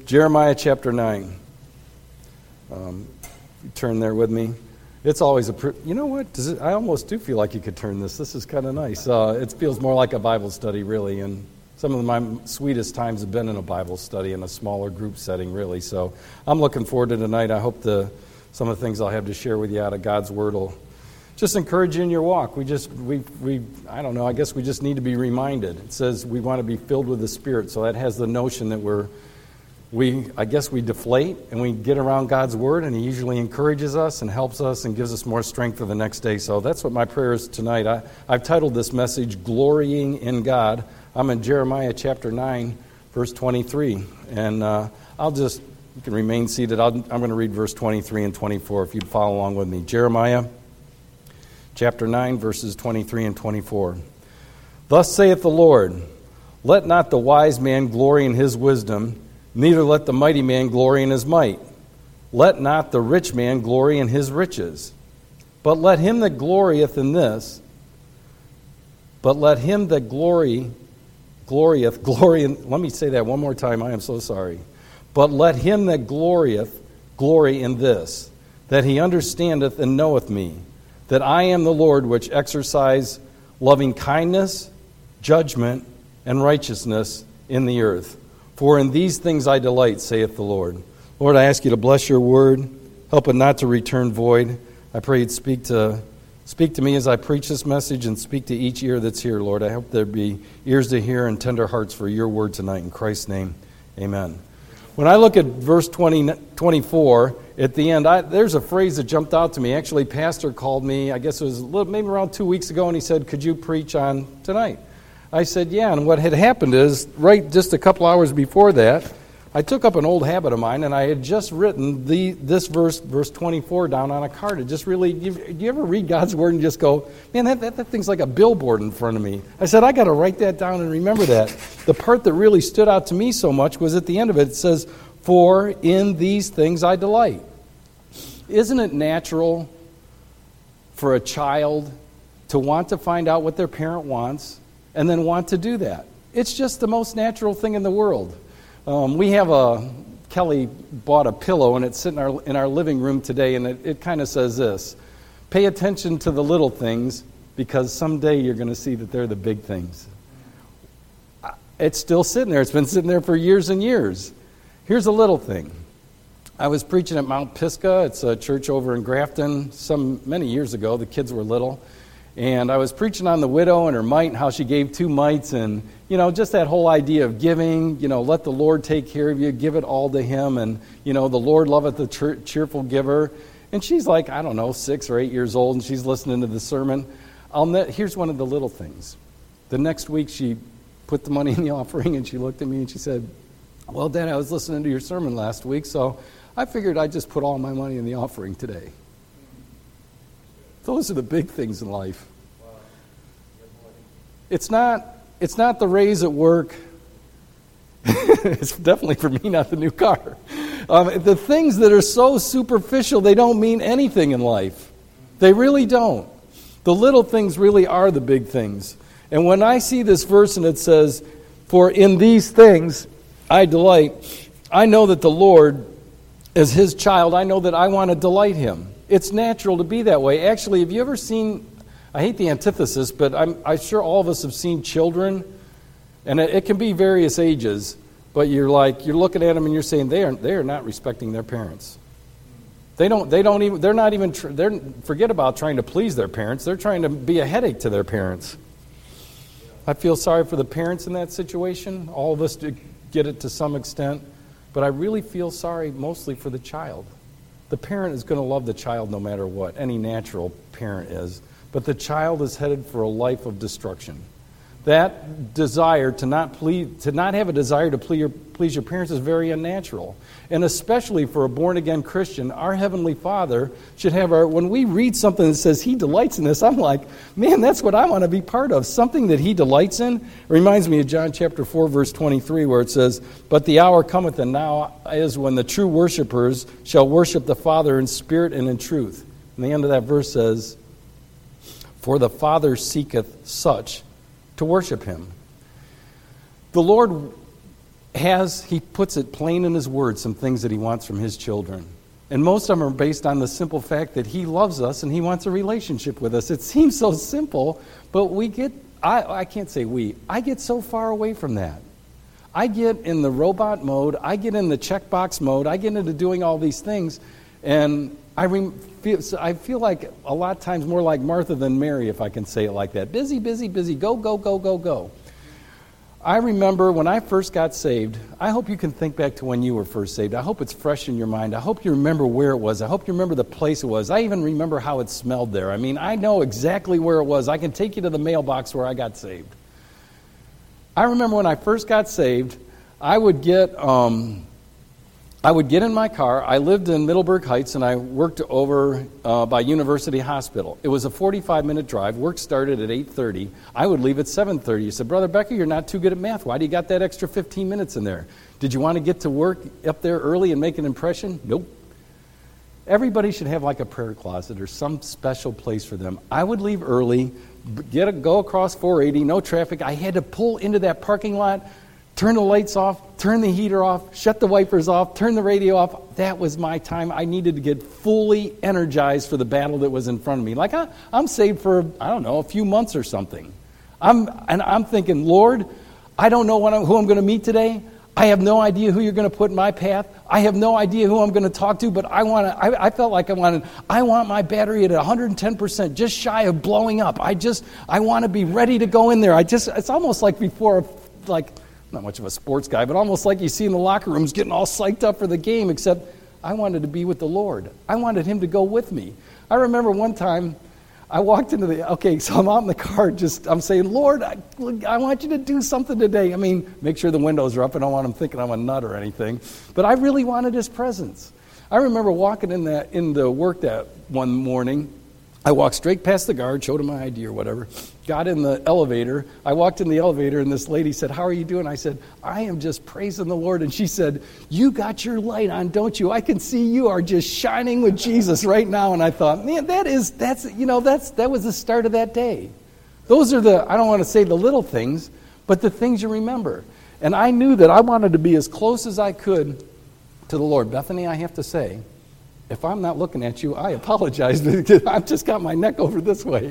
Jeremiah chapter 9. Turn there with me. It's always you know what? I almost do feel like you could turn this. This is kind of nice. It feels more like a Bible study, really. And some of my sweetest times have been in a Bible study in a smaller group setting, really. So I'm looking forward to tonight. I hope some of the things I'll have to share with you out of God's Word will just encourage you in your walk. I don't know, I guess we just need to be reminded. It says we want to be filled with the Spirit, so that has the notion that I guess we deflate and we get around God's Word, and He usually encourages us and helps us and gives us more strength for the next day. So that's what my prayer is tonight. I've titled this message, Glorying in God. I'm in Jeremiah chapter 9, verse 23. And you can remain seated. I'm going to read verse 23 and 24 if you'd follow along with me. Jeremiah chapter 9, verses 23 and 24. Thus saith the Lord, let not the wise man glory in his wisdom, neither let the mighty man glory in his might. Let not the rich man glory in his riches. But let him that glorieth in this, let me say that one more time, I am so sorry. But let him that glorieth glory in this, that he understandeth and knoweth me, that I am the Lord which exercise loving kindness, judgment, and righteousness in the earth. For in these things I delight, saith the Lord. Lord, I ask you to bless your word, help it not to return void. I pray you'd speak to me as I preach this message and speak to each ear that's here, Lord. I hope there be ears to hear and tender hearts for your word tonight. In Christ's name, amen. When I look at verse 24, at the end, there's a phrase that jumped out to me. Actually, Pastor called me, I guess it was maybe around 2 weeks ago, and he said, could you preach on tonight? I said, yeah, and what had happened is, right just a couple hours before that, I took up an old habit of mine, and I had just written this verse 24, down on a card. It just really, do you ever read God's Word and just go, man, that thing's like a billboard in front of me. I said, I got to write that down and remember that. The part that really stood out to me so much was at the end of it. It says, for in these things I delight. Isn't it natural for a child to want to find out what their parent wants and then want to do that? It's just the most natural thing in the world. Kelly bought a pillow, and it's sitting in our living room today, and it kind of says this: pay attention to the little things, because someday you're going to see that they're the big things. It's still sitting there. It's been sitting there for years and years. Here's a little thing. I was preaching at Mount Pisgah. It's a church over in Grafton many years ago. The kids were little. And I was preaching on the widow and her mite and how she gave 2 mites, and, just that whole idea of giving, let the Lord take care of you, give it all to Him, and, the Lord loveth the cheerful giver. And she's like, 6 or 8 years old, and she's listening to the sermon. Here's one of the little things. The next week she put the money in the offering, and she looked at me and she said, well, Dad, I was listening to your sermon last week, so I figured I'd just put all my money in the offering today. Those are the big things in life. It's not the raise at work. It's definitely for me not the new car. The things that are so superficial, they don't mean anything in life. They really don't. The little things really are the big things. And when I see this verse and it says, for in these things I delight, I know that the Lord, as His child, I know that I want to delight Him. It's natural to be that way. Actually, have you ever seen, I hate the antithesis, but I'm sure all of us have seen children, and it can be various ages, but you're looking at them and you're saying they are not respecting their parents. Forget about trying to please their parents. They're trying to be a headache to their parents. I feel sorry for the parents in that situation. All of us get it to some extent, but I really feel sorry mostly for the child. The parent is going to love the child no matter what. Any natural parent is. But the child is headed for a life of destruction. That desire to not have a desire to please your parents is very unnatural. And especially for a born-again Christian, our Heavenly Father should have when we read something that says He delights in this, I'm like, man, that's what I want to be part of. Something that He delights in. It reminds me of John chapter 4, verse 23, where it says, but the hour cometh, and now is when the true worshipers shall worship the Father in spirit and in truth. And the end of that verse says, for the Father seeketh such to worship Him. The Lord he puts it plain in his word, some things that he wants from his children. And most of them are based on the simple fact that he loves us and he wants a relationship with us. It seems so simple, but I can't say I get so far away from that. I get in the robot mode, I get in the checkbox mode, I get into doing all these things, and I feel like a lot of times more like Martha than Mary, if I can say it like that. Busy, busy, busy, go, go, go, go, go. I remember when I first got saved, I hope you can think back to when you were first saved. I hope it's fresh in your mind. I hope you remember where it was. I hope you remember the place it was. I even remember how it smelled there. I mean, I know exactly where it was. I can take you to the mailbox where I got saved. I remember when I first got saved, I would get in my car. I lived in Middleburg Heights, and I worked over by University Hospital. It was a 45-minute drive. Work started at 8:30. I would leave at 7:30. You said, Brother Becker, you're not too good at math. Why do you got that extra 15 minutes in there? Did you want to get to work up there early and make an impression? Nope. Everybody should have like a prayer closet or some special place for them. I would leave early, go across 480, no traffic. I had to pull into that parking lot, turn the lights off, turn the heater off, shut the wipers off, turn the radio off. That was my time. I needed to get fully energized for the battle that was in front of me. Like I'm saved for, I don't know, a few months or something. I'm thinking, Lord, I don't know who I'm going to meet today. I have no idea who you're going to put in my path. I have no idea who I'm going to talk to, but I felt like I want my battery at 110%, just shy of blowing up. I want to be ready to go in there. It's almost like before, like, not much of a sports guy, but almost like you see in the locker rooms getting all psyched up for the game, except I wanted to be with the Lord. I wanted him to go with me. I remember one time I walked into so I'm out in the car, I'm saying, Lord, I want you to do something today. I mean, make sure the windows are up. I don't want him thinking I'm a nut or anything. But I really wanted his presence. I remember walking in the work that one morning. I walked straight past the guard, showed him my ID or whatever, got in the elevator. I walked in the elevator, and this lady said, how are you doing? I said, I am just praising the Lord. And she said, you got your light on, don't you? I can see you are just shining with Jesus right now. And I thought, man, that was the start of that day. Those are I don't want to say the little things, but the things you remember. And I knew that I wanted to be as close as I could to the Lord. Bethany, I have to say, if I'm not looking at you, I apologize, because I've just got my neck over this way.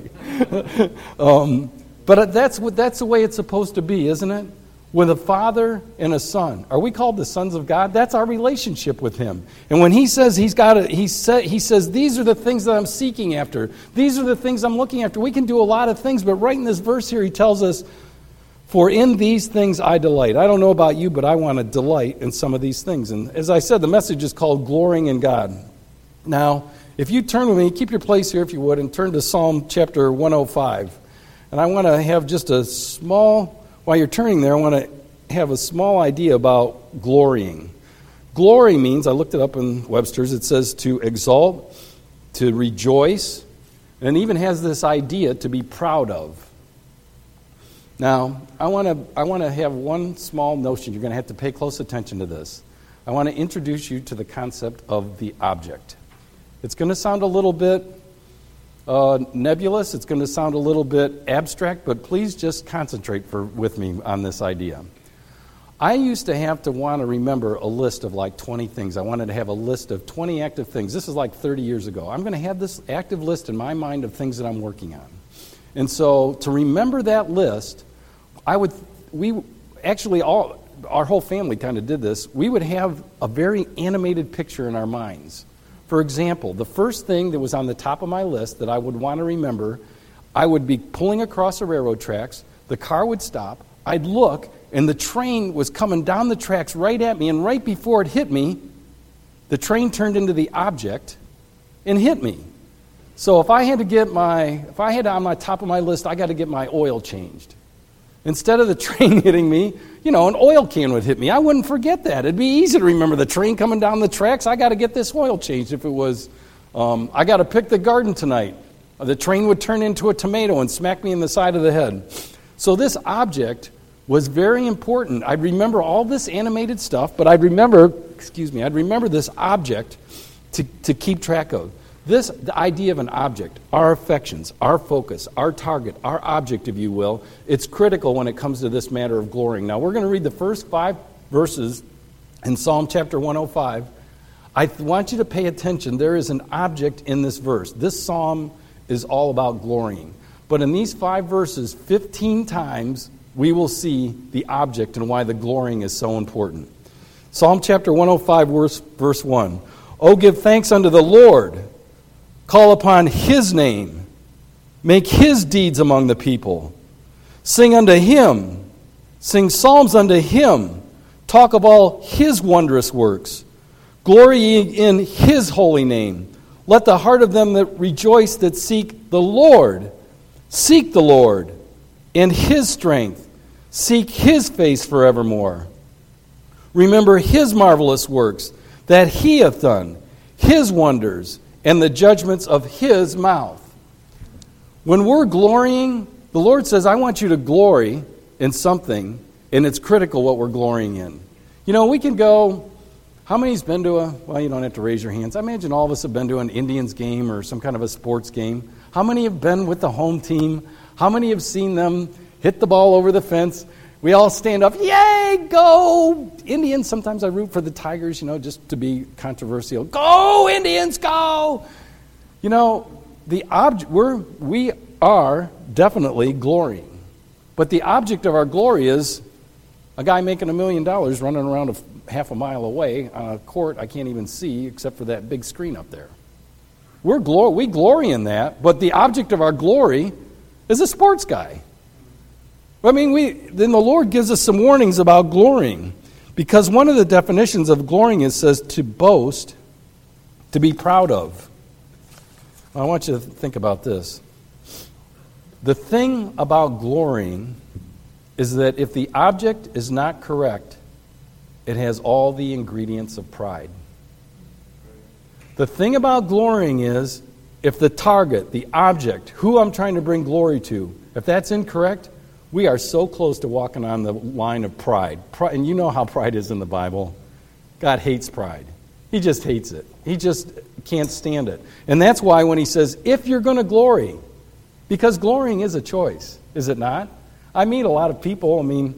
But that's the way it's supposed to be, isn't it? With a father and a son. Are we called the sons of God? That's our relationship with him. And when he says he says, these are the things that I'm seeking after. These are the things I'm looking after. We can do a lot of things, but right in this verse here, he tells us, for in these things I delight. I don't know about you, but I want to delight in some of these things. And as I said, the message is called Glorying in God. Now, if you turn with me, keep your place here if you would, and turn to Psalm chapter 105. And I want to have just while you're turning there, I want to have a small idea about glorying. Glory means, I looked it up in Webster's, it says to exalt, to rejoice, and it even has this idea to be proud of. Now, I want to have one small notion. You're going to have to pay close attention to this. I want to introduce you to the concept of the object. It's going to sound a little bit nebulous. It's going to sound a little bit abstract, but please just concentrate with me on this idea. I used to have to want to remember a list of like 20 things. I wanted to have a list of 20 active things. This is like 30 years ago. I'm going to have this active list in my mind of things that I'm working on. And so to remember that list, our whole family kind of did this. We would have a very animated picture in our minds. For example, the first thing that was on the top of my list that I would want to remember, I would be pulling across the railroad tracks, the car would stop, I'd look, and the train was coming down the tracks right at me, and right before it hit me, the train turned into the object and hit me. So if I had on my top of my list, I got to get my oil changed. Instead of the train hitting me, an oil can would hit me. I wouldn't forget that. It'd be easy to remember the train coming down the tracks. I got to get this oil changed. If it was, I got to pick the garden tonight. The train would turn into a tomato and smack me in the side of the head. So this object was very important. I'd remember all this animated stuff, but I'd remember this object to keep track of. The idea of an object, our affections, our focus, our target, our object, if you will, it's critical when it comes to this matter of glorying. Now, we're going to read the first 5 verses in Psalm chapter 105, I want you to pay attention. There is an object in this verse. This psalm is all about glorying. But in these 5 verses, 15 times, we will see the object and why the glorying is so important. Psalm chapter 105, verse 1. Oh, give thanks unto the Lord. Call upon his name. Make his deeds among the people. Sing unto him. Sing psalms unto him. Talk of all his wondrous works. Glory ye in his holy name. Let the heart of them that rejoice that seek the Lord. Seek the Lord and his strength. Seek his face forevermore. Remember his marvelous works that he hath done, his wonders, and the judgments of his mouth. When we're glorying, the Lord says, I want you to glory in something, and it's critical what we're glorying in. You know, we can go, how many's been to well, you don't have to raise your hands. I imagine all of us have been to an Indians game or some kind of a sports game. How many have been with the home team? How many have seen them hit the ball over the fence? We all stand up, yay, go Indians. Sometimes I root for the Tigers, you know, just to be controversial. Go Indians, go! You know, we are definitely glorying. But the object of our glory is a guy making $1 million running around half a mile away on a court I can't even see except for that big screen up there. We glory in that, but the object of our glory is a sports guy. I mean, then the Lord gives us some warnings about glorying, because one of the definitions of glorying is says to boast, to be proud of. I want you to think about this. The thing about glorying is that if the object is not correct, it has all the ingredients of pride. The thing about glorying is if the target, the object, who I'm trying to bring glory to, if that's incorrect, we are so close to walking on the line of pride. And you know how pride is in the Bible. God hates pride. He just hates it. He just can't stand it. And that's why when he says, if you're going to glory, because glorying is a choice, is it not? I meet a lot of people,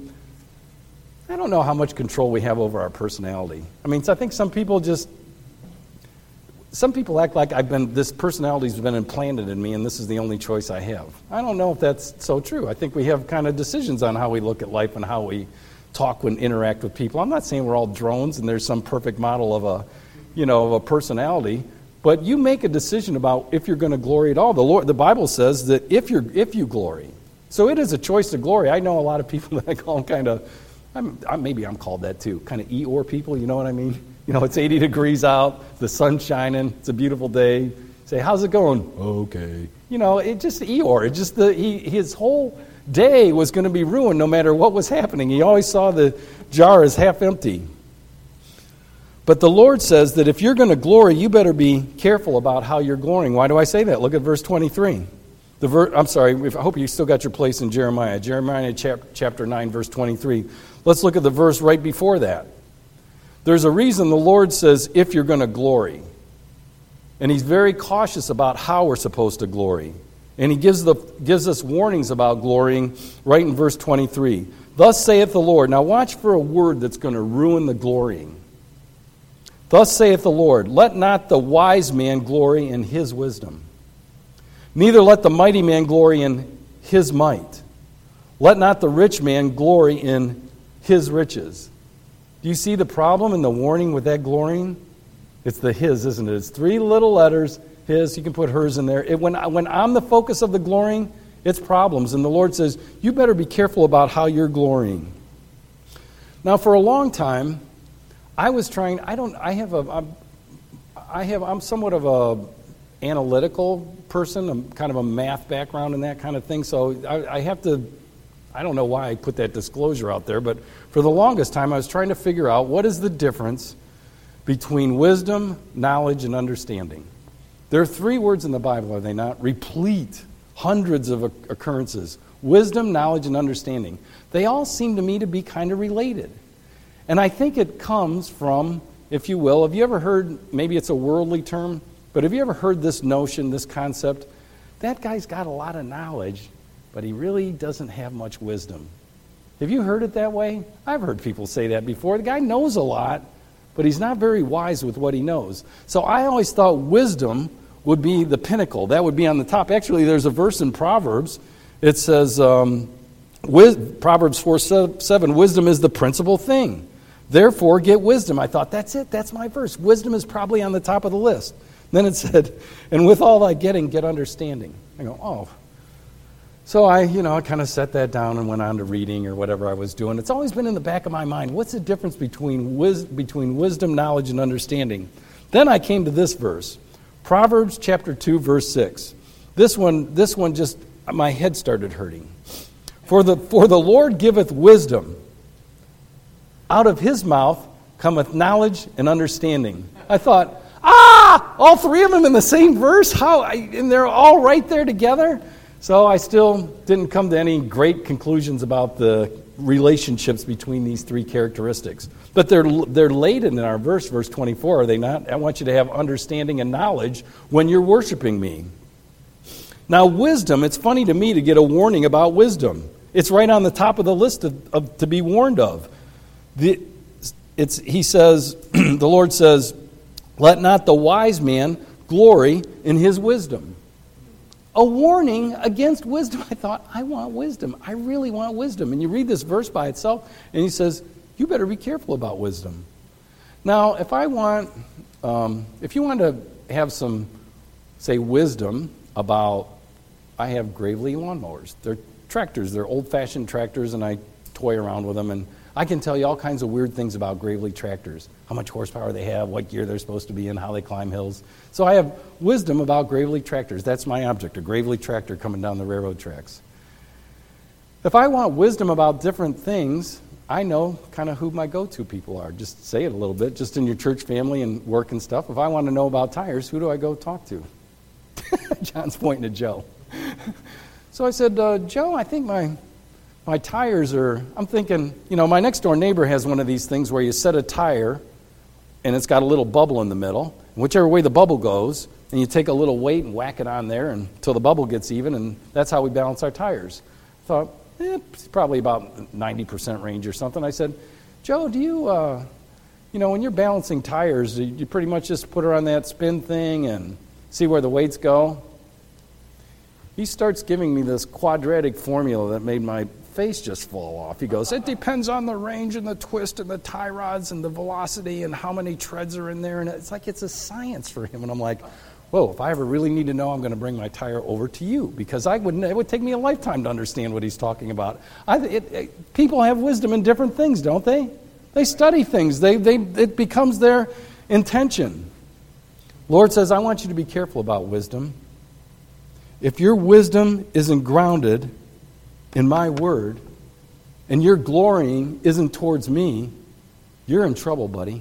I don't know how much control we have over our personality. I think some people act like this personality's been implanted in me and this is the only choice I have. I don't know if that's so true. I think we have kind of decisions on how we look at life and how we talk and interact with people. I'm not saying we're all drones and there's some perfect model of a personality, but you make a decision about if you're going to glory at all. The Bible says that if you glory. So it is a choice to glory. I know a lot of people that I call them kind of, maybe I'm called that too, kind of Eeyore people, you know what I mean? You know, it's 80 degrees out, the sun's shining, it's a beautiful day. Say, how's it going? Okay. You know, it just Eeyore. It just his whole day was going to be ruined no matter what was happening. He always saw the jar as half empty. But the Lord says that if you're going to glory, you better be careful about how you're glorying. Why do I say that? Look at verse 23. I hope you still got your place in Jeremiah. Jeremiah chapter 9, verse 23. Let's look at the verse right before that. There's a reason the Lord says, if you're going to glory. And he's very cautious about how we're supposed to glory. And he gives us warnings about glorying right in verse 23. Thus saith the Lord. Now watch for a word that's going to ruin the glorying. Thus saith the Lord, let not the wise man glory in his wisdom, neither let the mighty man glory in his might. Let not the rich man glory in his riches. Do you see the problem and the warning with that glorying? It's the his, isn't it? It's 3 little letters, his. You can put hers in there. When I'm the focus of the glorying, it's problems. And the Lord says, you better be careful about how you're glorying. Now, for a long time, I'm somewhat of a analytical person. I'm kind of a math background and that kind of thing. So I don't know why I put that disclosure out there, but for the longest time I was trying to figure out what is the difference between wisdom, knowledge, and understanding. There are 3 words in the Bible, are they not? Replete, hundreds of occurrences. Wisdom, knowledge, and understanding. They all seem to me to be kind of related. And I think it comes from, if you will, have you ever heard, maybe it's a worldly term, but have you ever heard this notion, this concept? That guy's got a lot of knowledge, but he really doesn't have much wisdom. Have you heard it that way? I've heard people say that before. The guy knows a lot, but he's not very wise with what he knows. So I always thought wisdom would be the pinnacle. That would be on the top. Actually, there's a verse in Proverbs. It says, Proverbs 4:7, wisdom is the principal thing. Therefore, get wisdom. I thought, that's it. That's my verse. Wisdom is probably on the top of the list. Then it said, and with all thy getting, get understanding. I go, oh. So I kind of set that down and went on to reading or whatever I was doing. It's always been in the back of my mind. What's the difference between wisdom, knowledge, and understanding? Then I came to this verse, Proverbs chapter 2, verse 6. This one just, my head started hurting. For the Lord giveth wisdom. Out of his mouth cometh knowledge and understanding. I thought, all three of them in the same verse? And they're all right there together? So I still didn't come to any great conclusions about the relationships between these three characteristics. But they're laid in our verse 24, are they not? I want you to have understanding and knowledge when you're worshiping me. Now, wisdom, it's funny to me to get a warning about wisdom. It's right on the top of the list to be warned of. He says, the Lord says, let not the wise man glory in his wisdom. A warning against wisdom. I thought, I want wisdom. I really want wisdom. And you read this verse by itself, and he says, you better be careful about wisdom. Now, if you want to have some, say, wisdom about, I have Gravely lawnmowers. They're tractors. They're old-fashioned tractors, and I toy around with them. And I can tell you all kinds of weird things about Gravely tractors. How much horsepower they have, what gear they're supposed to be in, how they climb hills. So I have wisdom about Gravely tractors. That's my object, a Gravely tractor coming down the railroad tracks. If I want wisdom about different things, I know kind of who my go-to people are. Just say it a little bit, just in your church family and work and stuff. If I want to know about tires, who do I go talk to? John's pointing at Joe. So I said, Joe, I think my tires are, I'm thinking, my next door neighbor has one of these things where you set a tire and it's got a little bubble in the middle. And whichever way the bubble goes, and you take a little weight and whack it on there until the bubble gets even, and that's how we balance our tires. I thought, it's probably about 90% range or something. I said, Joe, do you, when you're balancing tires, you pretty much just put her on that spin thing and see where the weights go? He starts giving me this quadratic formula that made my face just fall off. He goes, it depends on the range and the twist and the tie rods and the velocity and how many treads are in there. And it's like it's a science for him. And I'm like, whoa, if I ever really need to know, I'm going to bring my tire over to you, because it would take me a lifetime to understand what he's talking about. People have wisdom in different things, don't they? They study things. It becomes their intention. Lord says, I want you to be careful about wisdom. If your wisdom isn't grounded in my word, and your glorying isn't towards me, you're in trouble, buddy.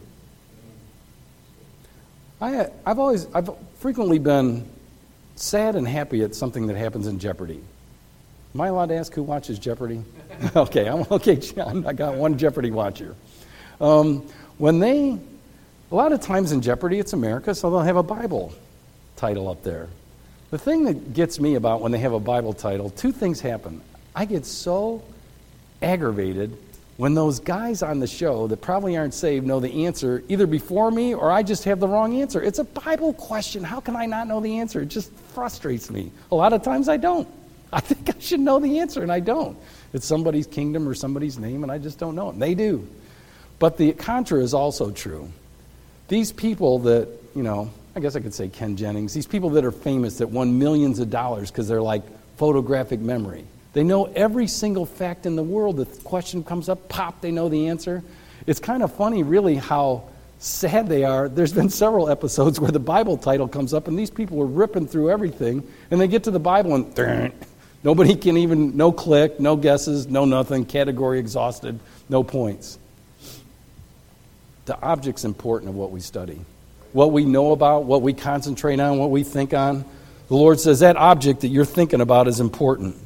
I've frequently been sad and happy at something that happens in Jeopardy. Am I allowed to ask who watches Jeopardy? Okay, John, I got one Jeopardy watcher. A lot of times in Jeopardy, it's America, so they'll have a Bible title up there. The thing that gets me about when they have a Bible title, two things happen. I get so aggravated when those guys on the show that probably aren't saved know the answer either before me or I just have the wrong answer. It's a Bible question. How can I not know the answer? It just frustrates me. A lot of times I don't. I think I should know the answer, and I don't. It's somebody's kingdom or somebody's name, and I just don't know it. And they do. But the contra is also true. These people that, I guess I could say Ken Jennings, these people that are famous that won millions of dollars because they're like photographic memory. They know every single fact in the world. The question comes up, pop, they know the answer. It's kind of funny, really, how sad they are. There's been several episodes where the Bible title comes up, and these people are ripping through everything, and they get to the Bible, and nobody can even, no click, no guesses, no nothing, category exhausted, no points. The object's important of what we study. What we know about, what we concentrate on, what we think on. The Lord says that object that you're thinking about is important.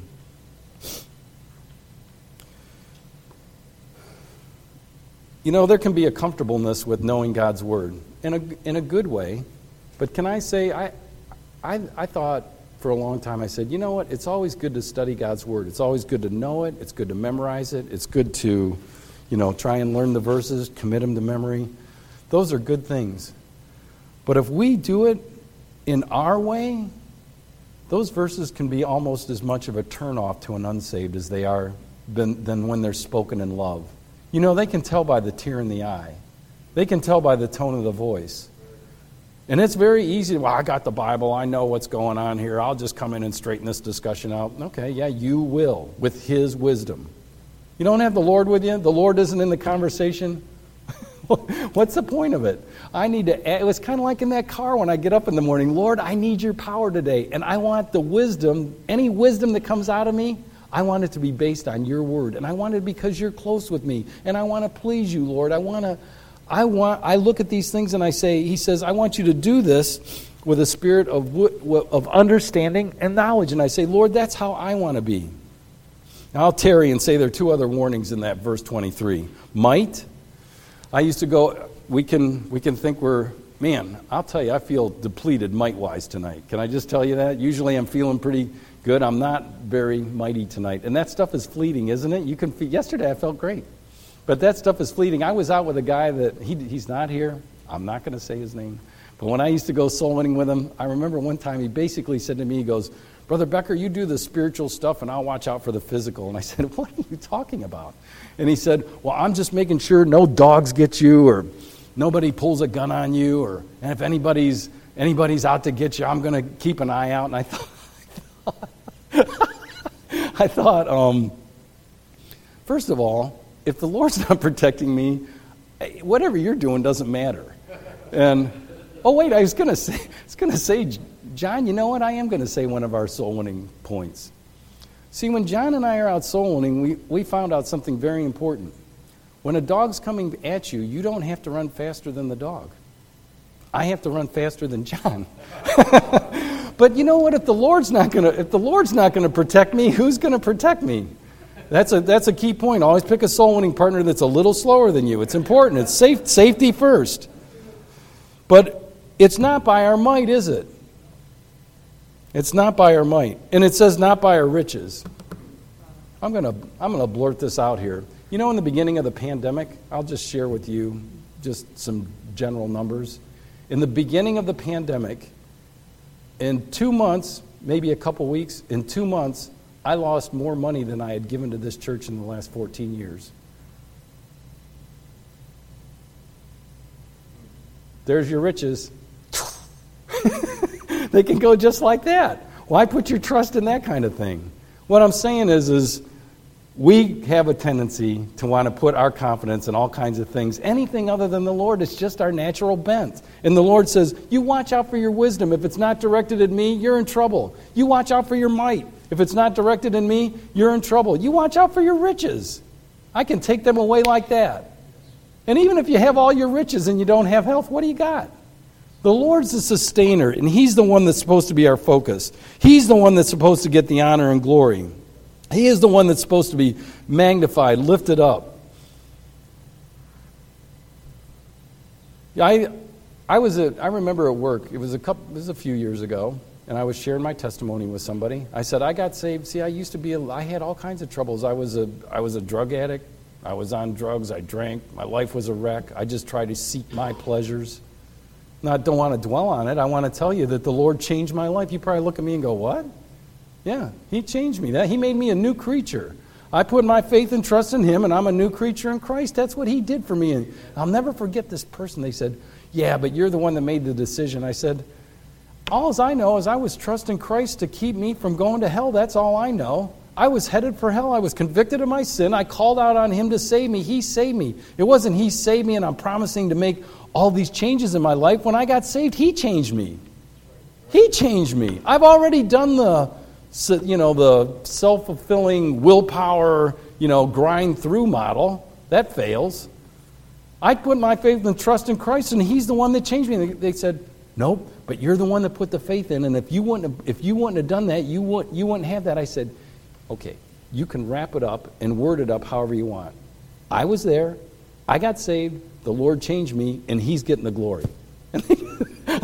There can be a comfortableness with knowing God's Word in a good way. But can I say, I thought for a long time, I said, you know what? It's always good to study God's Word. It's always good to know it. It's good to memorize it. It's good to, try and learn the verses, commit them to memory. Those are good things. But if we do it in our way, those verses can be almost as much of a turnoff to an unsaved as they are than when they're spoken in love. They can tell by the tear in the eye. They can tell by the tone of the voice. And it's very easy. Well, I got the Bible. I know what's going on here. I'll just come in and straighten this discussion out. Okay, yeah, you will, with His wisdom. You don't have the Lord with you? The Lord isn't in the conversation? What's the point of it? It was kind of like in that car when I get up in the morning. Lord, I need your power today. And I want the wisdom, any wisdom that comes out of me, I want it to be based on your word. And I want it because you're close with me. And I want to please you, Lord. I look at these things and He says, I want you to do this with a spirit of understanding and knowledge. And I say, Lord, that's how I want to be. Now I'll tarry and say there are two other warnings in that verse 23. Might. I used to go, we can think I'll tell you, I feel depleted might-wise tonight. Can I just tell you that? Usually I'm feeling pretty good. I'm not very mighty tonight. And that stuff is fleeting, isn't it? Yesterday I felt great. But that stuff is fleeting. I was out with a guy that, he's not here. I'm not going to say his name. But when I used to go soul winning with him, I remember one time he basically said to me, he goes, Brother Becker, you do the spiritual stuff and I'll watch out for the physical. And I said, what are you talking about? And he said, well, I'm just making sure no dogs get you or nobody pulls a gun on you and if anybody's out to get you, I'm going to keep an eye out. And I thought, first of all, if the Lord's not protecting me, whatever you're doing doesn't matter. And, I was going to say, John, you know what? I am going to say one of our soul winning points. See, when John and I are out soul winning, we found out something very important. When a dog's coming at you, you don't have to run faster than the dog. I have to run faster than John. But you know what? If the Lord's not going to protect me, who's going to protect me? That's a key point. Always pick a soul winning partner that's a little slower than you. It's important. It's safety first. But it's not by our might, is it? It's not by our might. And it says not by our riches. I'm going to blurt this out here. In the beginning of the pandemic, I'll just share with you just some general numbers. In the beginning of the pandemic, in 2 months, maybe a couple weeks, in 2 months, I lost more money than I had given to this church in the last 14 years. There's your riches. They can go just like that. Why put your trust in that kind of thing? What I'm saying is we have a tendency to want to put our confidence in all kinds of things. Anything other than the Lord, it's just our natural bent. And the Lord says, you watch out for your wisdom. If it's not directed at me, you're in trouble. You watch out for your might. If it's not directed in me, you're in trouble. You watch out for your riches. I can take them away like that. And even if you have all your riches and you don't have health, what do you got? The Lord's the sustainer, and He's the one that's supposed to be our focus. He's the one that's supposed to get the honor and glory. He is the one that's supposed to be magnified, lifted up. I remember at work, it was a few years ago, and I was sharing my testimony with somebody. I said, I got saved. See, I had all kinds of troubles. I was a drug addict. I was on drugs. I drank. My life was a wreck. I just tried to seek my pleasures. Now, I don't want to dwell on it. I want to tell you that the Lord changed my life. You probably look at me and go, what? Yeah, He changed me. He made me a new creature. I put my faith and trust in Him, and I'm a new creature in Christ. That's what He did for me. And I'll never forget this person. They said, yeah, but you're the one that made the decision. I said, all I know is I was trusting Christ to keep me from going to hell. That's all I know. I was headed for hell. I was convicted of my sin. I called out on Him to save me. He saved me. It wasn't He saved me and I'm promising to make all these changes in my life. When I got saved, He changed me. He changed me. I've already done the self-fulfilling willpower, grind through model. That fails. I put my faith and trust in Christ, and He's the one that changed me. They said, nope, but you're the one that put the faith in, and if you wouldn't have done that, you wouldn't have that. I said, okay, you can wrap it up and word it up however you want. I was there. I got saved. The Lord changed me, and He's getting the glory. I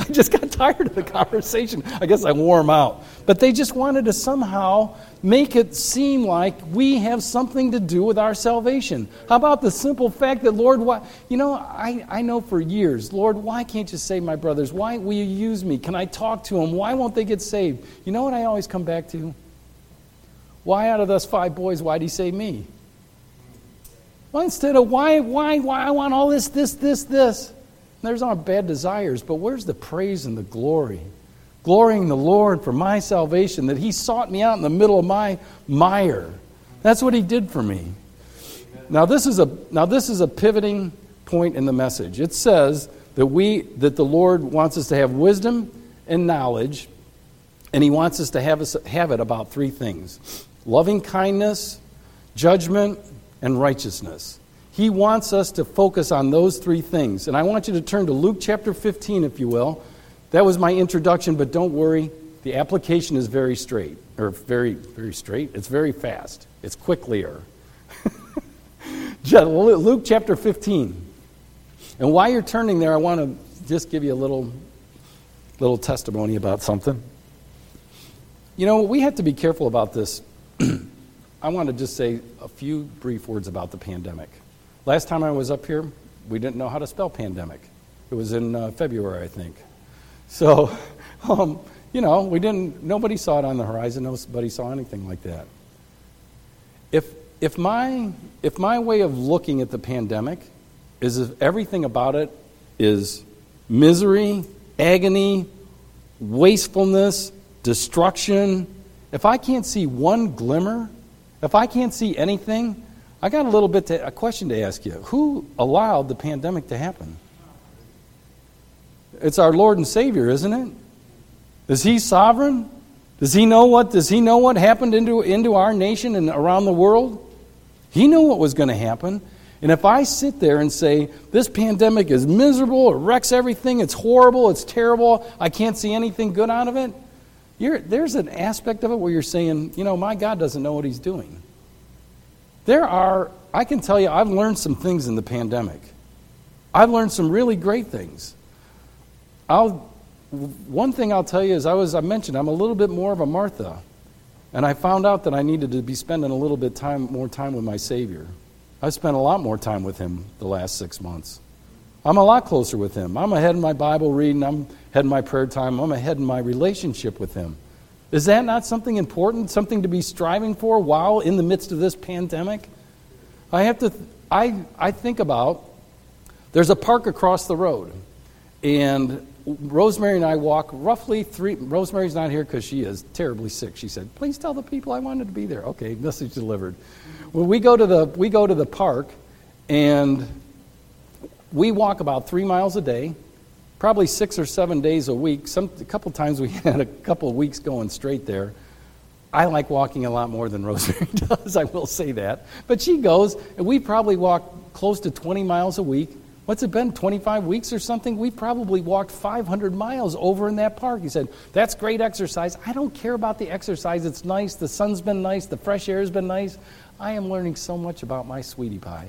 just got tired of the conversation. I guess I wore them out. But they just wanted to somehow make it seem like we have something to do with our salvation. How about the simple fact that, Lord, I know for years, Lord, why can't you save my brothers? Why will you use me? Can I talk to them? Why won't they get saved? You know what I always come back to? Why out of those 5 boys, why'd he save me? Well, instead of why I want all this. There's our bad desires, but where's the praise and the glory? Glorying the Lord for my salvation, that he sought me out in the middle of my mire. That's what he did for me. Now this is a pivoting point in the message. It says that the Lord wants us to have wisdom and knowledge, and he wants us to have it about 3 things: loving kindness, judgment, and righteousness. He wants us to focus on those 3 things. And I want you to turn to Luke chapter 15, if you will. That was my introduction, but don't worry. The application is very straight, or very, very straight. It's very fast. It's quicklier. Luke chapter 15. And while you're turning there, I want to just give you a little testimony about something. You know, we have to be careful about this. I want to just say a few brief words about the pandemic. Last time I was up here, we didn't know how to spell pandemic. It was in February, I think. So, nobody saw it on the horizon. Nobody saw anything like that. If my way of looking at the pandemic is if everything about it is misery, agony, wastefulness, destruction, if I can't see one glimmer, if I can't see anything, I got a question to ask you. Who allowed the pandemic to happen? It's our Lord and Savior, isn't it? Is he sovereign? Does he know what happened into our nation and around the world? He knew what was going to happen. And if I sit there and say, this pandemic is miserable, it wrecks everything, it's horrible, it's terrible, I can't see anything good out of it, there's an aspect of it where you're saying, my God doesn't know what he's doing. I can tell you, I've learned some things in the pandemic. I've learned some really great things. One thing I'll tell you is I mentioned I'm a little bit more of a Martha. And I found out that I needed to be spending a little bit more time with my Savior. I've spent a lot more time with him the last 6 months. I'm a lot closer with him. I'm ahead in my Bible reading. I'm ahead in my prayer time. I'm ahead in my relationship with him. Is that not something important, something to be striving for while in the midst of this pandemic? I think about, there's a park across the road, and Rosemary and I walk roughly Rosemary's not here because she is terribly sick. She said, please tell the people I wanted to be there. Okay, message delivered. Well, we go to the park, and we walk about 3 miles a day, probably 6 or 7 days a week. A couple times we had a couple of weeks going straight there. I like walking a lot more than Rosemary does, I will say that. But she goes, and we probably walk close to 20 miles a week. What's it been, 25 weeks or something? We probably walked 500 miles over in that park. He said, that's great exercise. I don't care about the exercise. It's nice. The sun's been nice. The fresh air's been nice. I am learning so much about my sweetie pie.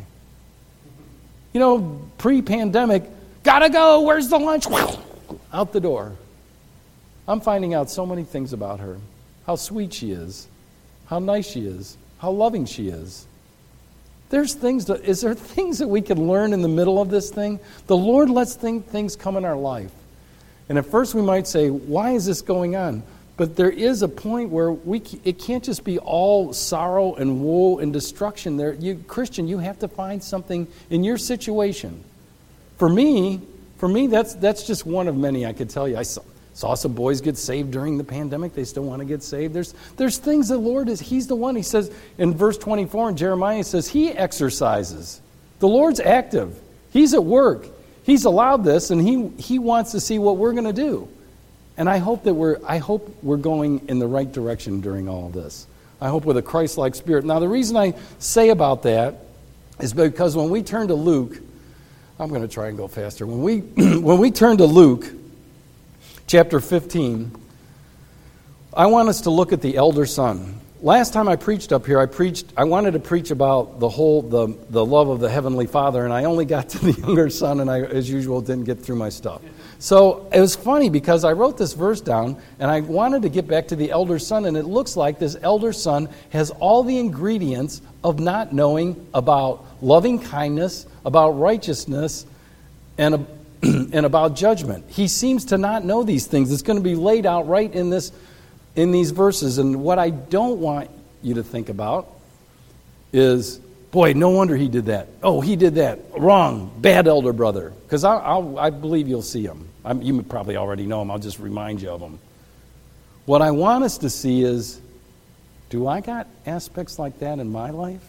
Pre-pandemic, gotta go, where's the lunch? Out the door. I'm finding out so many things about her. How sweet she is. How nice she is. How loving she is. Is there things that we can learn in the middle of this thing? The Lord lets things come in our life. And at first we might say, why is this going on? But there is a point where it can't just be all sorrow and woe and destruction. Christian, you have to find something in your situation. For me, that's just one of many I could tell you. I saw some boys get saved during the pandemic. They still want to get saved. There's things the Lord is, he's the one. He says in verse 24 in Jeremiah, he says he exercises. The Lord's active. He's at work. He's allowed this, and he wants to see what we're going to do. And I hope we're going in the right direction during all of this. I hope with a Christ-like spirit. Now, the reason I say about that is because when we turn to Luke, I'm going to try and go faster. When we turn to Luke, chapter 15, I want us to look at the elder son. last time I preached up here, I wanted to preach about the love of the Heavenly Father, and I only got to the younger son, and I, as usual, didn't get through my stuff. So it was funny because I wrote this verse down, and I wanted to get back to the elder son, and it looks like this elder son has all the ingredients of not knowing about loving kindness, about righteousness, and about judgment. He seems to not know these things. It's going to be laid out right in these verses. And what I don't want you to think about is, boy, no wonder he did that. Oh, he did that. Wrong. Bad elder brother. Because I believe you'll see him. You probably already know him. I'll just remind you of him. What I want us to see is, do I got aspects like that in my life?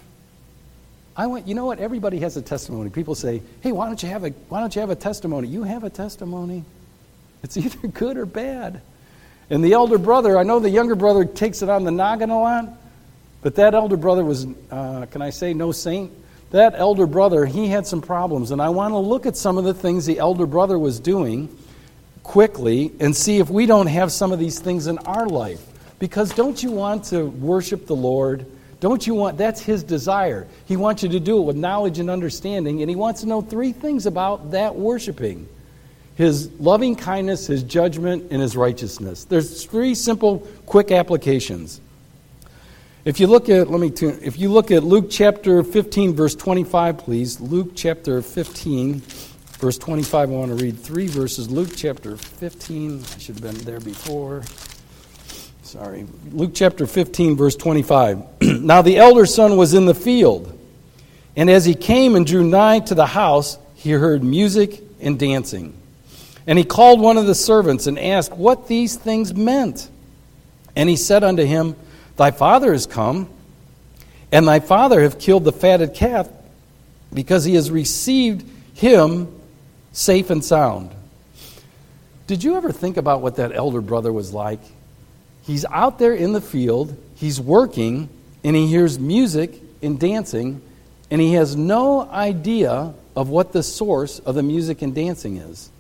You know what? Everybody has a testimony. People say, "Hey, why don't you have a testimony?" You have a testimony. It's either good or bad. And the elder brother, I know the younger brother takes it on the noggin a lot, but that elder brother was, can I say, no saint? That elder brother, he had some problems, and I want to look at some of the things the elder brother was doing quickly and see if we don't have some of these things in our life. Because don't you want to worship the Lord? Don't you want, that's his desire. He wants you to do it with knowledge and understanding, and he wants to know 3 things about that worshiping. His loving kindness, his judgment, and his righteousness. There's 3 simple, quick applications. If you look at Luke chapter 15, verse 25, please. Luke chapter 15, verse 25. I want to read 3 verses. Luke chapter 15. I should have been there before. Sorry. Luke chapter 15, verse 25. Now the elder son was in the field, and as he came and drew nigh to the house, he heard music and dancing. And he called one of the servants and asked what these things meant. And he said unto him, Thy father is come, and thy father hath killed the fatted calf, because he has received him safe and sound. Did you ever think about what that elder brother was like? He's out there in the field, he's working, and he hears music and dancing, and he has no idea of what the source of the music and dancing is.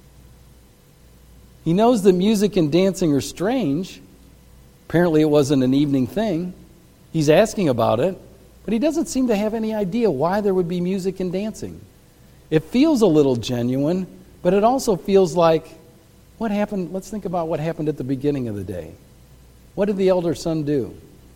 He knows that music and dancing are strange. Apparently it wasn't an evening thing. He's asking about it, but he doesn't seem to have any idea why there would be music and dancing. It feels a little genuine, but it also feels like, what happened? Let's think about what happened at the beginning of the day. What did the elder son do?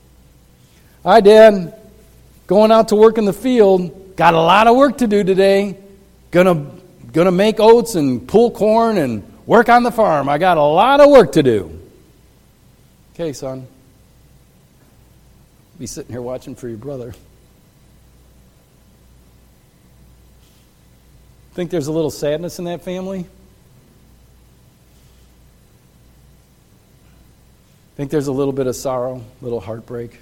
Hi, Dad. Going out to work in the field. Got a lot of work to do today. Gonna make oats and pull corn and work on the farm. I got a lot of work to do. Okay, son. Be sitting here watching for your brother. Think there's a little sadness in that family? Think there's a little bit of sorrow, a little heartbreak?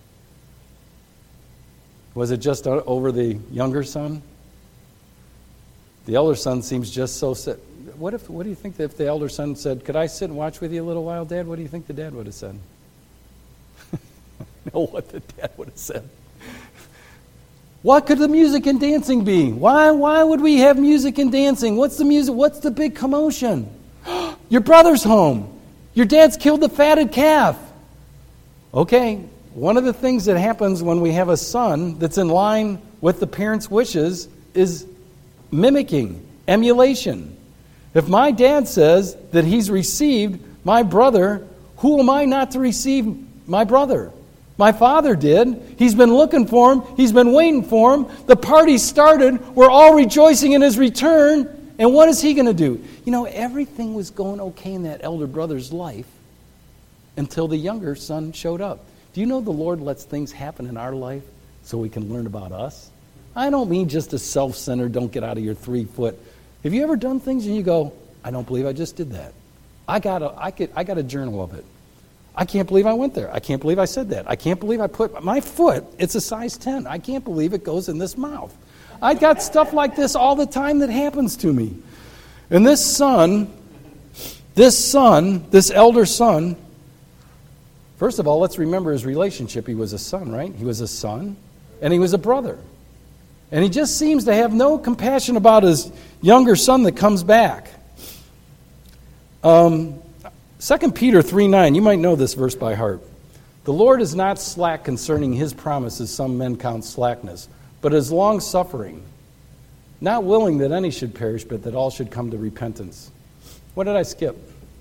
Was it just over the younger son? The elder son seems just so sad. What do you think if the elder son said, "Could I sit and watch with you a little while, Dad?" What do you think the dad would have said? I know what the dad would have said. What could the music and dancing be? Why would we have music and dancing? What's the music? What's the big commotion? Your brother's home. Your dad's killed the fatted calf. Okay, one of the things that happens when we have a son that's in line with the parents' wishes is mimicking, emulation. If my dad says that he's received my brother, who am I not to receive my brother? My father did. He's been looking for him. He's been waiting for him. The party started. We're all rejoicing in his return. And what is he going to do? You know, everything was going okay in that elder brother's life until the younger son showed up. Do you know the Lord lets things happen in our life so we can learn about us? I don't mean just a self-centered, don't get out of your 3 foot. Have you ever done things and you go, I don't believe I just did that. I got a journal of it. I can't believe I went there. I can't believe I said that. I can't believe I put my foot, it's a size 10. I can't believe it goes in this mouth. I got stuff like this all the time that happens to me. And this elder son, first of all, let's remember his relationship. He was a son, right? He was a son, and he was a brother. And he just seems to have no compassion about his younger son that comes back. 2 Peter 3:9, you might know this verse by heart. The Lord is not slack concerning his promises, some men count slackness, but is long-suffering, not willing that any should perish, but that all should come to repentance. What did I skip?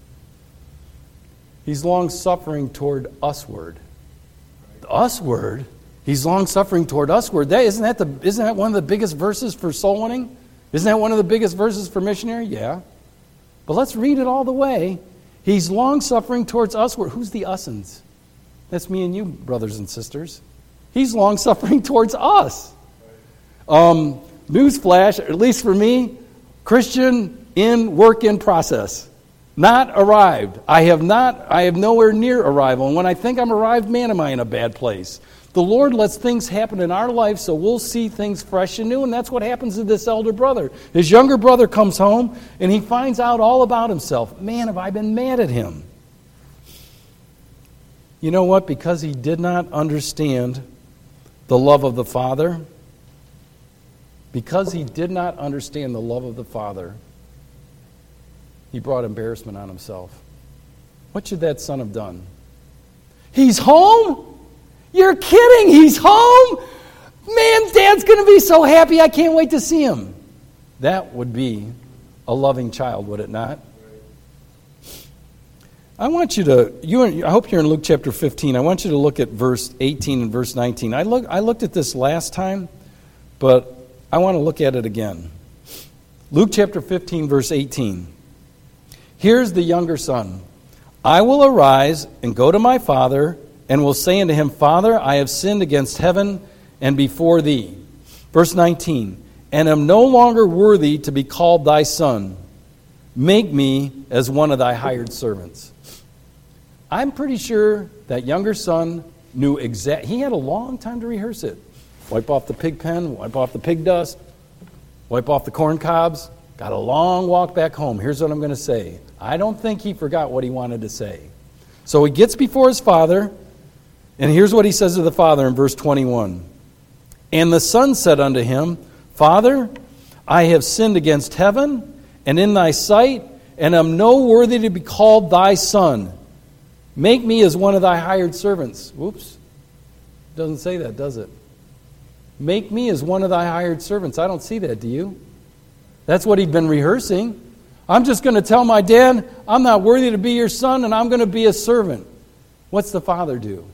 He's long-suffering toward usward. Usward? He's long-suffering toward usward. Isn't that one of the biggest verses for soul winning? Isn't that one of the biggest verses for missionary? Yeah. But let's read it all the way. He's long-suffering towards usward. Who's the us'uns? That's me and you, brothers and sisters. He's long-suffering towards us. Newsflash, at least for me, Christian in work in process. Not arrived. I have nowhere near arrival. And when I think I'm arrived, man, am I in a bad place. The Lord lets things happen in our life so we'll see things fresh and new, and that's what happens to this elder brother. His younger brother comes home, and he finds out all about himself. Man, have I been mad at him. You know what? Because he did not understand the love of the Father, he brought embarrassment on himself. What should that son have done? He's home? You're kidding, he's home? Man, Dad's going to be so happy, I can't wait to see him. That would be a loving child, would it not? I want you to, I hope you're in Luke chapter 15. I want you to look at verse 18 and verse 19. I looked at this last time, but I want to look at it again. Luke chapter 15, verse 18. Here's the younger son. I will arise and go to my father, and will say unto him, Father, I have sinned against heaven and before thee. Verse 19, and am no longer worthy to be called thy son. Make me as one of thy hired servants. I'm pretty sure that younger son knew he had a long time to rehearse it. Wipe off the pig pen, wipe off the pig dust, wipe off the corn cobs. Got a long walk back home. Here's what I'm going to say. I don't think he forgot what he wanted to say. So he gets before his father, and here's what he says to the father in verse 21. And the son said unto him, Father, I have sinned against heaven and in thy sight, and am no worthy to be called thy son. Make me as one of thy hired servants. Whoops. Doesn't say that, does it? Make me as one of thy hired servants. I don't see that, do you? That's what he'd been rehearsing. I'm just going to tell my dad, I'm not worthy to be your son, and I'm going to be a servant. What's the father do?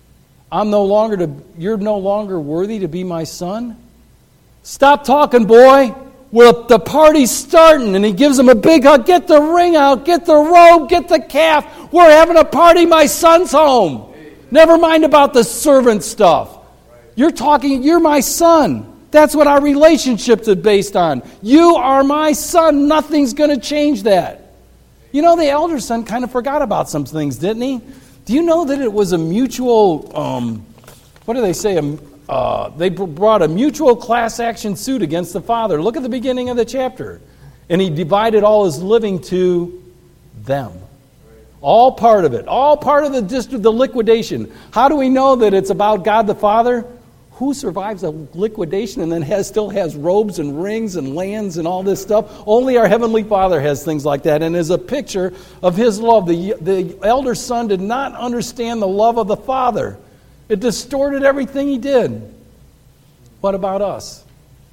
You're no longer worthy to be my son? Stop talking, boy. Well, the party's starting, and he gives him a big hug. Get the ring out, get the robe, get the calf. We're having a party, my son's home. Never mind about the servant stuff. You're my son. That's what our relationships are based on. You are my son. Nothing's going to change that. You know, the elder son kind of forgot about some things, didn't he? Do you know that it was a mutual, what do they say? They brought a mutual class action suit against the father. Look at the beginning of the chapter. And he divided all his living to them. All part of it. All part of the liquidation. How do we know that it's about God the Father? Who survives a liquidation and then still has robes and rings and lands and all this stuff? Only our Heavenly Father has things like that, and is a picture of His love. The elder son did not understand the love of the Father. It distorted everything he did. What about us?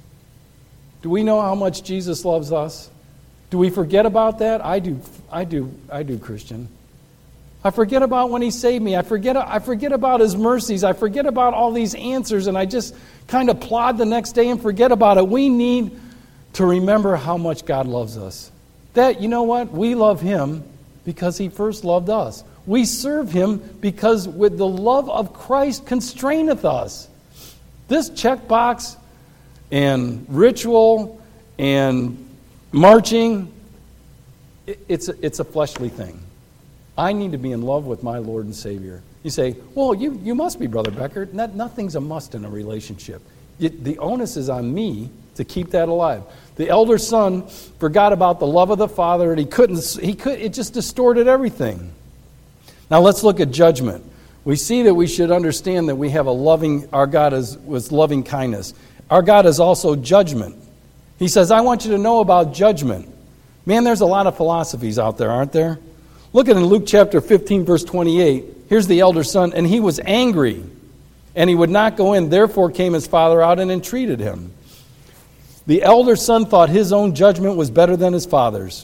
Do we know how much Jesus loves us? Do we forget about that? I do, Christian. I forget about when He saved me. I forget about His mercies. I forget about all these answers, and I just kind of plod the next day and forget about it. We need to remember how much God loves us. That, you know what? We love Him because He first loved us. We serve Him because with the love of Christ constraineth us. This checkbox and ritual and marching, it's a fleshly thing. I need to be in love with my Lord and Savior. You say, well, you must be, Brother Becker. Nothing's a must in a relationship. The onus is on me to keep that alive. The elder son forgot about the love of the Father, and it just distorted everything. Now let's look at judgment. We see that we should understand that we have our God was loving kindness. Our God is also judgment. He says, I want you to know about judgment. Man, there's a lot of philosophies out there, aren't there? Look at in Luke chapter 15, verse 28. here's the elder son, and he was angry, and he would not go in. Therefore came his father out and entreated him. The elder son thought his own judgment was better than his father's.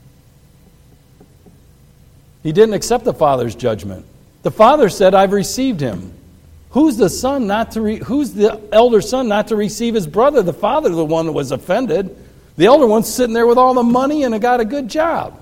He didn't accept the father's judgment. The father said, I've received him. Who's the elder son not to receive his brother? The father, the one that was offended. The elder one's sitting there with all the money and got a good job.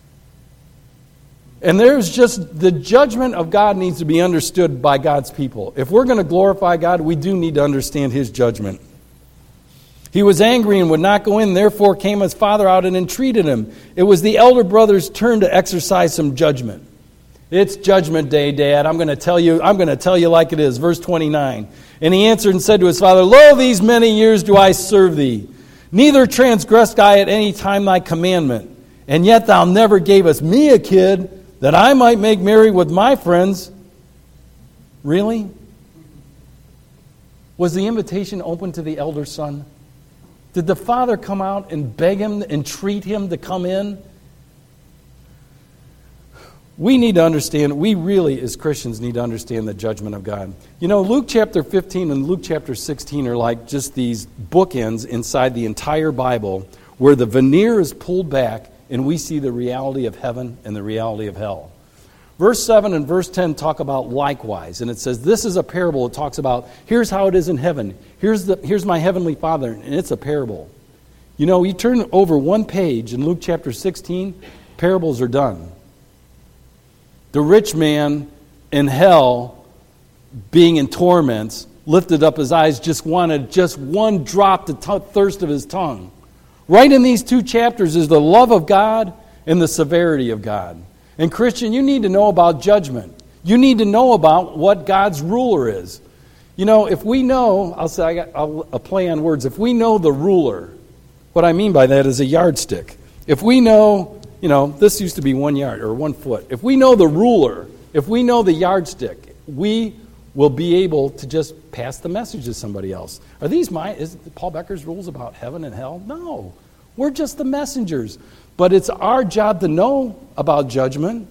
And there's just, the judgment of God needs to be understood by God's people. If we're going to glorify God, we do need to understand his judgment. He was angry and would not go in, therefore came his father out and entreated him. It was the elder brother's turn to exercise some judgment. It's judgment day, Dad. I'm going to tell you like it is. Verse 29. And he answered and said to his father, Lo, these many years do I serve thee. Neither transgressed I at any time thy commandment. And yet thou never gavest me a kid, that I might make merry with my friends. Really? Was the invitation open to the elder son? Did the father come out and beg him, entreat him to come in? We need to understand, we really as Christians need to understand the judgment of God. You know, Luke chapter 15 and Luke chapter 16 are like just these bookends inside the entire Bible where the veneer is pulled back and we see the reality of heaven and the reality of hell. Verse 7 and verse 10 talk about likewise, and it says, this is a parable. It talks about, here's how it is in heaven. Here's my heavenly Father, and it's a parable. You know, you turn over one page in Luke chapter 16, parables are done. The rich man in hell, being in torments, lifted up his eyes, just wanted just one drop to thirst of his tongue. Right in these two chapters is the love of God and the severity of God. And Christian, you need to know about judgment. You need to know about what God's ruler is. You know, if we know, I'll play on words. If we know the ruler, what I mean by that is a yardstick. If we know, you know, this used to be 1 yard or 1 foot. If we know the ruler, if we know the yardstick, we will be able to just pass the message to somebody else. Is Paul Becker's rules about heaven and hell? No. We're just the messengers. But it's our job to know about judgment.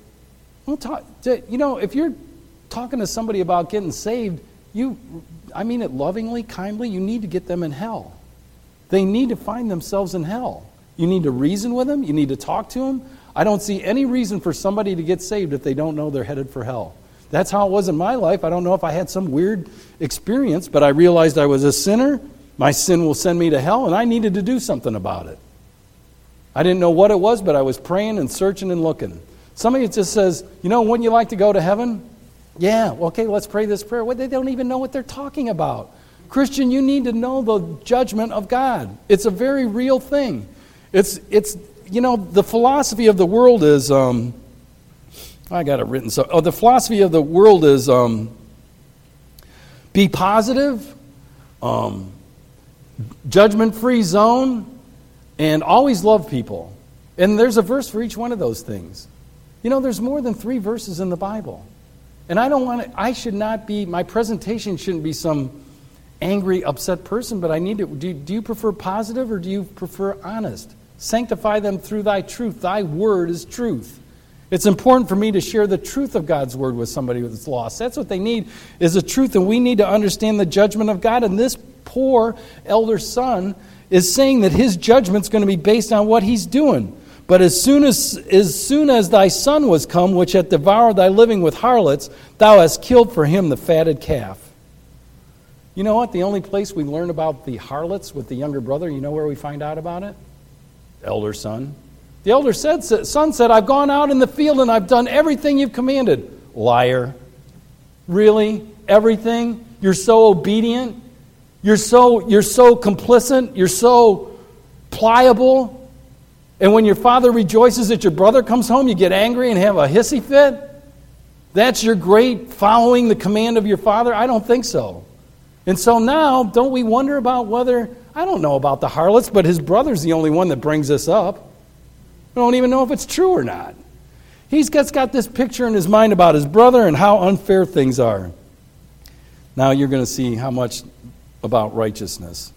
If you're talking to somebody about getting saved, I mean it lovingly, kindly, you need to get them in hell. They need to find themselves in hell. You need to reason with them. You need to talk to them. I don't see any reason for somebody to get saved if they don't know they're headed for hell. That's how it was in my life. I don't know if I had some weird experience, but I realized I was a sinner. My sin will send me to hell, and I needed to do something about it. I didn't know what it was, but I was praying and searching and looking. Somebody just says, wouldn't you like to go to heaven? Yeah, okay, let's pray this prayer. Well, they don't even know what they're talking about. Christian, you need to know the judgment of God. It's a very real thing. It's the philosophy of the world is, I got it written. The philosophy of the world is be positive, judgment-free zone, and always love people. And there's a verse for each one of those things. There's more than 3 verses in the Bible. And my presentation shouldn't be some angry, upset person, but do you prefer positive or do you prefer honest? Sanctify them through thy truth. Thy word is truth. It's important for me to share the truth of God's word with somebody that's lost. That's what they need, is the truth, and we need to understand the judgment of God. And this poor elder son is saying that his judgment's going to be based on what he's doing. But as soon as thy son was come, which hath devoured thy living with harlots, thou hast killed for him the fatted calf. You know what? The only place we learn about the harlots with the younger brother, you know where we find out about it? Elder son. The elder son said, I've gone out in the field and I've done everything you've commanded. Liar. Really? Everything? You're so obedient? You're so complicit? You're so pliable? And when your father rejoices that your brother comes home, you get angry and have a hissy fit? That's your great following the command of your father? I don't think so. And so now, don't we wonder about whether, I don't know about the harlots, but his brother's the only one that brings this up. I don't even know if it's true or not. He's got this picture in his mind about his brother and how unfair things are. Now you're going to see how much about righteousness.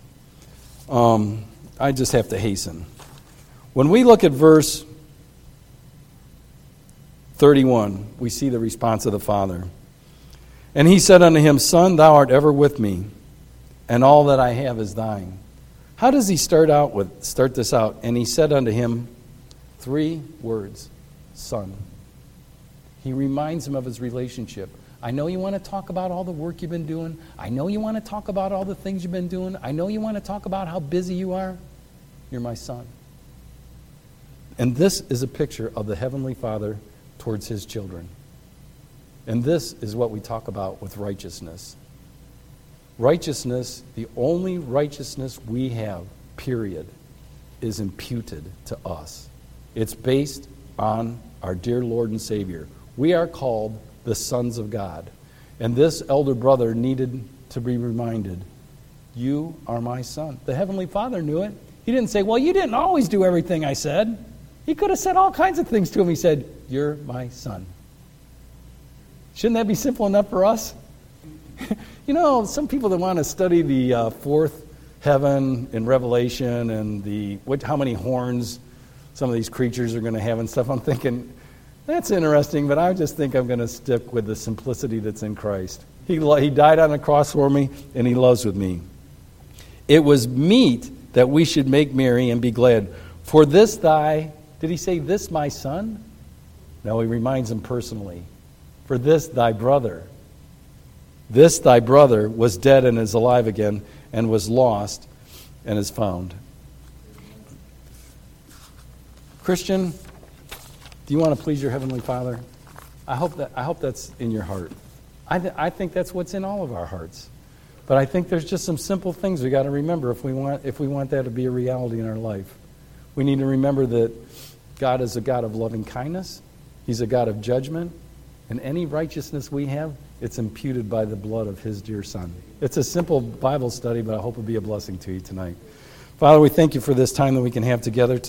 I just have to hasten. When we look at verse 31, we see the response of the Father. And he said unto him, Son, thou art ever with me, and all that I have is thine. How does he start this out? And he said unto him 3 words, Son. He reminds him of his relationship. I know you want to talk about all the work you've been doing. I know you want to talk about all the things you've been doing. I know you want to talk about how busy you are. You're my son. And this is a picture of the Heavenly Father towards his children. And this is what we talk about with righteousness. Righteousness, the only righteousness we have, period, is imputed to us. It's based on our dear Lord and Savior. We are called the sons of God. And this elder brother needed to be reminded, you are my son. The Heavenly Father knew it. He didn't say, well, you didn't always do everything I said. He could have said all kinds of things to him. He said, you're my son. Shouldn't that be simple enough for us? You know, some people that want to study the fourth heaven in Revelation and how many horns some of these creatures are going to have and stuff, I'm thinking, that's interesting, but I just think I'm going to stick with the simplicity that's in Christ. He died on the cross for me, and he loves with me. It was meet that we should make merry and be glad. For this did he say this my son? No, he reminds him personally. For this thy brother was dead and is alive again, and was lost and is found. Christian, do you want to please your Heavenly Father? I hope that's in your heart. I think that's what's in all of our hearts. But I think there's just some simple things we got to remember if we want that to be a reality in our life. We need to remember that God is a God of loving kindness. He's a God of judgment. And any righteousness we have, it's imputed by the blood of his dear Son. It's a simple Bible study, but I hope it'll be a blessing to you tonight. Father, we thank you for this time that we can have together tonight.